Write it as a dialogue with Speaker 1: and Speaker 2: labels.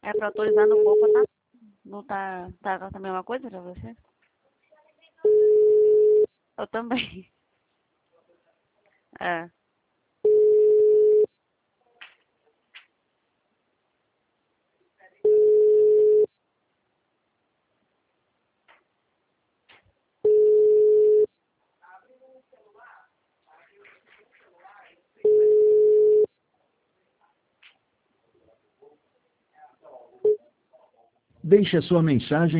Speaker 1: É pra autorizar no pouco, tá? Não tá a mesma coisa pra você? Eu também. É.
Speaker 2: Deixe a sua mensagem